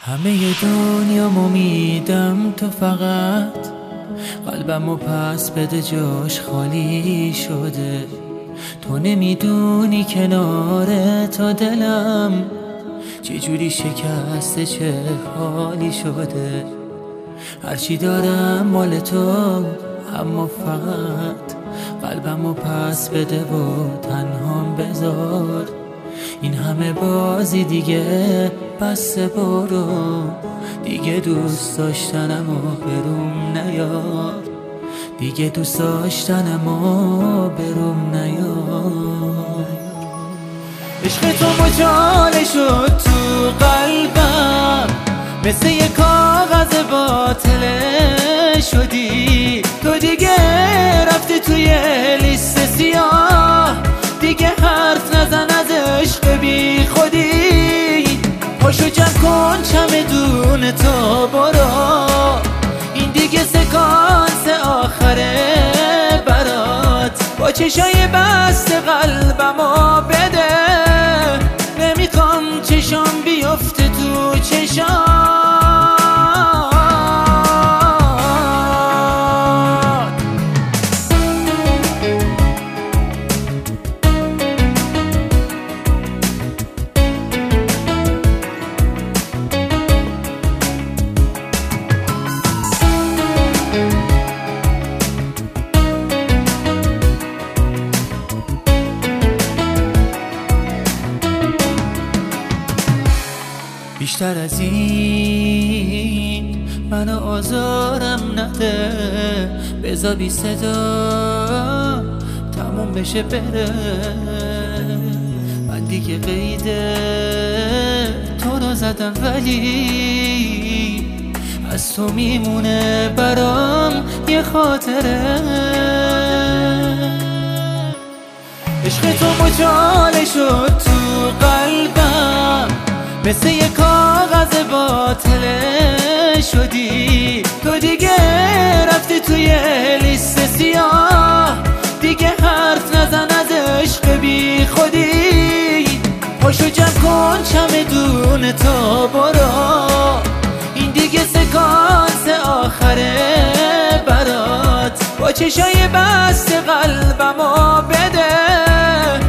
همه دنیامو میدم تو فقط قلبمو پس بده، جاش خالی شده. تو نمیدونی کنار تا دلم چجوری شکسته، چه حالی شده. هرچی دارم مال تو، اما فقط قلبمو پس بده و تنهام بذار. این همه بازی دیگه بسه، برو دیگه. دوست داشتنمو بروم نیار، دیگه دوست داشتنمو بروم نیار. عشق تو مچاله شد تو قلبم، مثل یه کاغذ باطله شدی. تو دیگه رفتی توی لیست سیاه، دیگه حرف نزن از عشق بی خودی. پاشو جمع کن چمدون تو برو، این دیگه سکانس آخره برات. با چشای بسته قلبمو بده، نمیخوام چشام بیفته تو چشام. بیشتر از این منو آزارم نده، بذار بی صدا تموم بشه بره. من دیگه قید تو رو زدم، ولی از تو میمونه برام یه خاطره. عشق تو مچاله شد تو قلبم، مثل یه کاغذ باطله شدی. تو دیگه رفتی توی لیست سیاه، دیگه حرف نزن از عشق بی خودی. پاشو جمع کن چمدون تو برو، این دیگه سکانس آخره برات. با چشای بسته قلبمو بده،